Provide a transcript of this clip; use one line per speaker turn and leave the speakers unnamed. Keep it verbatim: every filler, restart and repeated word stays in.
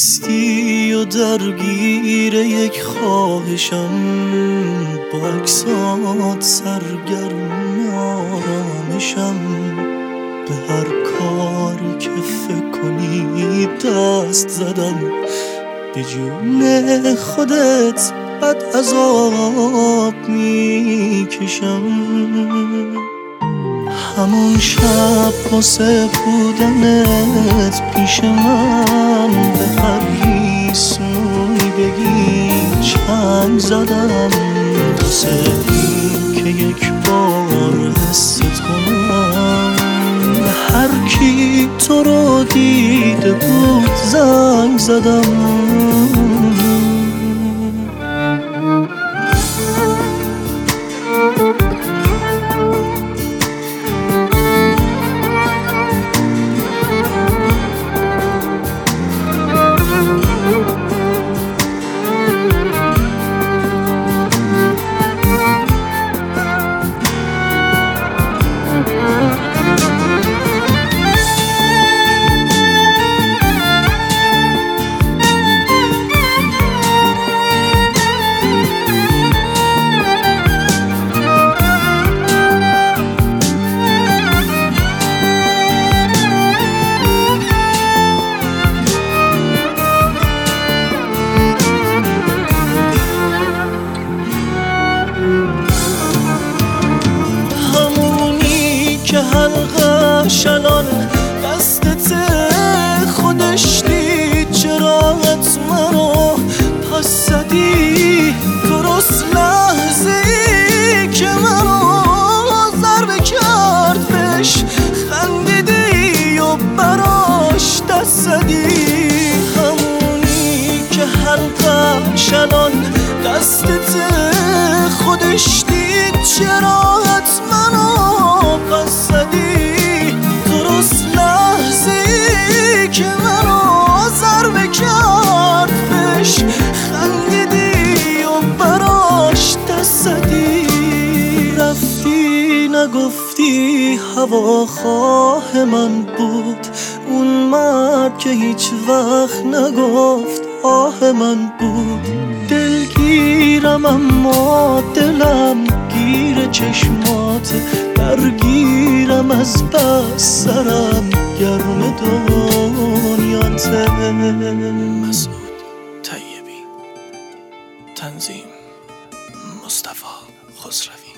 نیستی و درگیر یک خواهشم، با عکسات سرگرم آرامشم. به هر کاری که فکر کنی دست زدم، به جون خودت بد عذاب میکشم. همون شب واسه بودنت پیش من، به هر ریسمونی بگی چنگ زدم. واسه این که یک بار حست کنم، به هر کی تو رو دیده بود زنگ زدم. که حلقش الان دستت خودش دید، چراغت منو پس زدی. درست لحظه ای که منو ضربه کرد بهش خندیدی و براش دست زدی. همونی که حلقش الان دستت خودش دید، چراغت منو پس زدی. درست لحظه ای که منو ضربه کرد بهش خندیدی و براش دست زدی. رفتی نگفتی هواخواه من بود، اون مرد که هیچ وقت نگفت آه من بود. دلگیرم اما دلم گیر چشمات، درگیرم از بس سرم گرم دنیاته.
مسعود طیبی، تنظیم مصطفی خسروی.